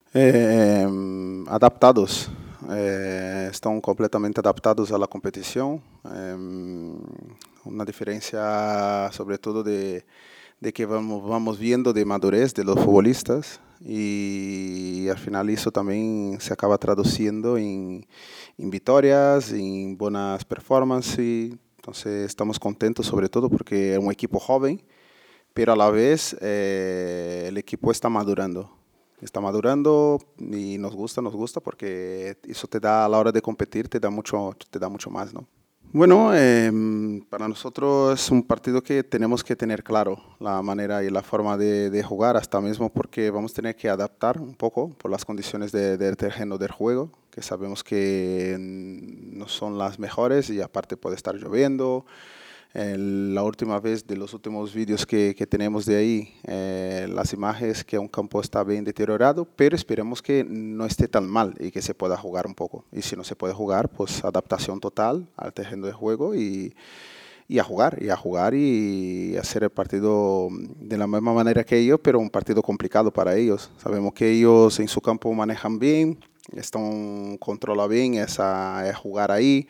Adaptados, estão completamente adaptados à competição. Uma diferença, sobretudo, de que vamos vendo de madurez de los futbolistas e al final isso também se acaba traduzindo em vitórias, em boas performances. Então, estamos contentos, sobretudo, porque é um equipo jovem, pero a la vez el equipo está madurando y nos gusta porque eso te da a la hora de competir, te da mucho más, ¿no? Bueno, para nosotros es un partido que tenemos que tener claro la manera y la forma de jugar, hasta mismo porque vamos a tener que adaptar un poco por las condiciones del terreno del juego, que sabemos que no son las mejores y aparte puede estar lloviendo. La última vez de los últimos vídeos que tenemos de ahí, las imágenes que un campo está bien deteriorado, pero esperemos que no esté tan mal y que se pueda jugar un poco. Y si no se puede jugar, pues adaptación total al terreno de juego y a jugar y hacer el partido de la misma manera que ellos, pero un partido complicado para ellos. Sabemos que ellos en su campo manejan bien, controlan bien esa jugar ahí.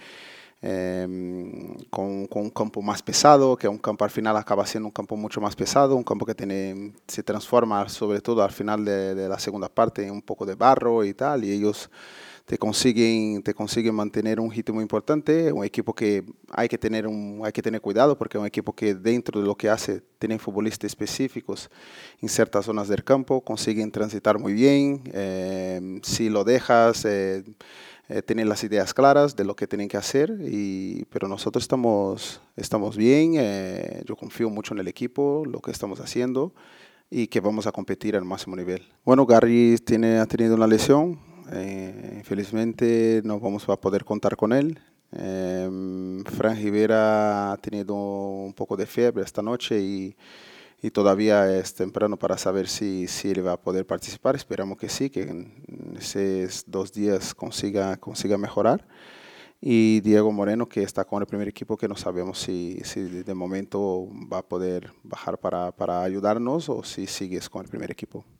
Con un campo más pesado, que un campo al final acaba siendo un campo mucho más pesado, un campo que se transforma sobre todo al final de la segunda parte en un poco de barro y tal, y ellos te consiguen mantener un ritmo importante, un equipo que hay que tener cuidado porque es un equipo que dentro de lo que hace tienen futbolistas específicos en ciertas zonas del campo, consiguen transitar muy bien, si lo dejas tienen las ideas claras de lo que tienen que hacer, pero nosotros estamos bien, yo confío mucho en el equipo, lo que estamos haciendo y que vamos a competir al máximo nivel. Bueno, Gary ha tenido una lesión, infelizmente no vamos a poder contar con él. Fran Rivera ha tenido un poco de fiebre esta noche y todavía es temprano para saber si él va a poder participar. Esperamos que sí, que en esos 2 días consiga mejorar. Y Diego Moreno, que está con el primer equipo, que no sabemos si de momento va a poder bajar para ayudarnos o si sigues con el primer equipo.